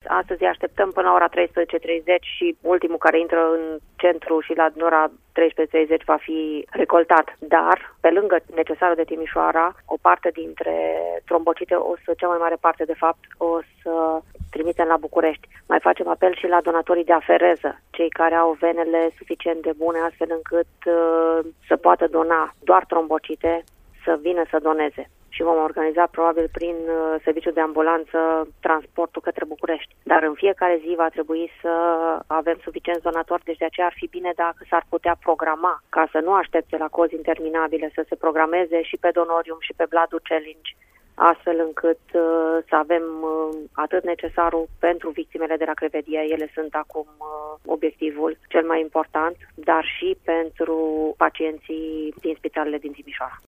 Astăzi așteptăm până la ora 13:30 și ultimul care intră în centru și la ora 13:30 va fi recoltat. Dar, pe lângă necesarul de Timișoara, o parte dintre trombocite, cea mai mare parte de fapt, o să trimitem la București. Mai facem apel și la donatorii de afereză, cei care au venele suficient de bune astfel încât să poată dona doar trombocite, să vină să doneze. Și vom organiza probabil prin serviciul de ambulanță transportul către București. Dar în fiecare zi va trebui să avem suficienți donatori, deci de aceea ar fi bine dacă s-ar putea programa, ca să nu aștepte la cozi interminabile, să se programeze și pe Donorium și pe Blood Challenge, astfel încât să avem atât necesarul pentru victimele de la crevedie, ele sunt acum obiectivul cel mai important, dar și pentru pacienții din spitalele din Timișoara.